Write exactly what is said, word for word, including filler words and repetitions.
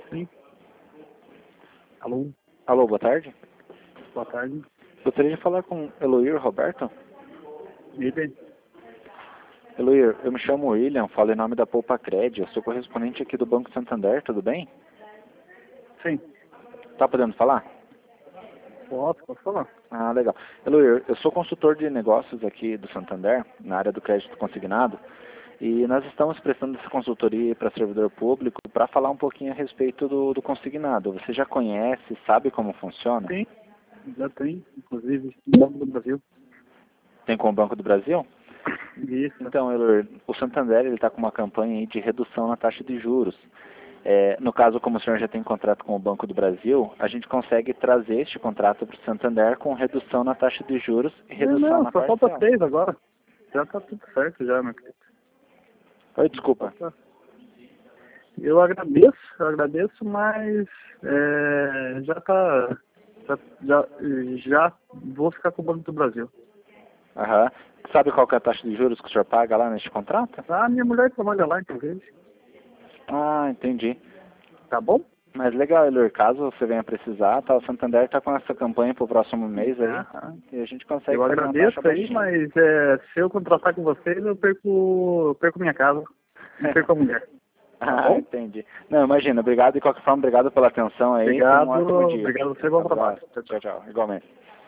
Sim. Alô? Alô, boa tarde. Boa tarde. Gostaria de falar com Eloir Roberto. Ele? Eloir, eu me chamo William, falo em nome da Poupa Cred, eu sou correspondente aqui do Banco Santander, tudo bem? Sim. Tá podendo falar? Posso, posso falar. Ah, legal. Eloir, eu sou consultor de negócios aqui do Santander, na área do crédito consignado, e nós estamos prestando essa consultoria para servidor público para falar um pouquinho a respeito do, do consignado. Você já conhece, sabe como funciona? Sim, já tem, inclusive, no Banco do Brasil. Tem com o Banco do Brasil? Isso. Então, Eloir, o Santander está com uma campanha aí de redução na taxa de juros. É, no caso, como o senhor já tem contrato com o Banco do Brasil, a gente consegue trazer este contrato para o Santander com redução na taxa de juros e redução Não, não, na só falta parcela. seis agora. Já tá tudo certo já, meu querido. Oi, desculpa. Eu agradeço, eu agradeço, mas é, já tá. Já, já, já vou ficar com o Banco do Brasil. Aham. Sabe qual que é a taxa de juros que o senhor paga lá neste contrato? Ah, minha mulher trabalha lá, inclusive. Ah, entendi. Tá bom? Mas legal, Eloir, caso você venha precisar, tá, o Santander está com essa campanha para o próximo mês aí, Aham. e a gente consegue Eu fazer uma agradeço taxa aí, baixinha. mas é, se eu contratar com vocês, eu perco, eu perco minha casa. Não perco a mulher. Tá Ah, bom? entendi. Não, imagina, obrigado de qualquer forma, obrigado pela atenção aí, tenha um Obrigado, ótimo dia. obrigado a você, bom trabalho. Abraço. Tchau, tchau. Tchau, tchau, igualmente.